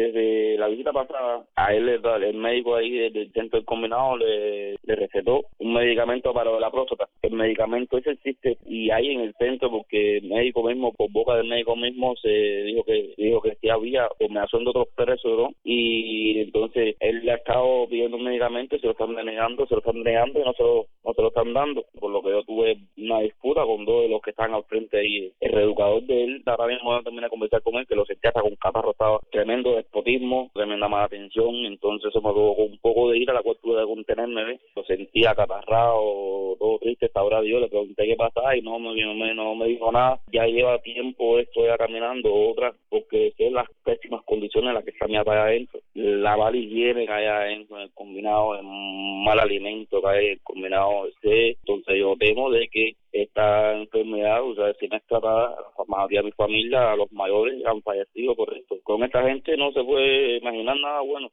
Desde la visita pasada, a él el médico ahí del centro del combinado le recetó un medicamento para la próstata. El medicamento ese existe y hay en el centro porque el médico mismo, por boca del médico mismo, se dijo que sí había combinación de otros presos, ¿no? Y entonces él le ha estado pidiendo un medicamento y se lo están denegando y no se lo están dando. Por lo que yo tuve una disputa con dos de los que están al frente ahí. El reeducador de él, ahora mismo no terminé de conversar con él, que lo sentía hasta con catarro, estaba tremendo despotismo, tremenda mala atención, entonces eso me provocó un poco de ira, la cual tuve de contenerme, ¿ves? Lo sentía acatarrado, todo triste, hasta ahora Dios, le pregunté qué pasaba y no me dijo nada. Ya lleva tiempo esto ya caminando, otra, porque es las pésimas condiciones en las que está mi papá adentro, la mala higiene que hay adentro en el combinado, el mal alimento que hay en el combinado, entonces yo temo de que esta enfermedad, o sea, si no es tratada, la mayoría de mi familia, los mayores han fallecido por esto. Con esta gente no se puede imaginar nada bueno.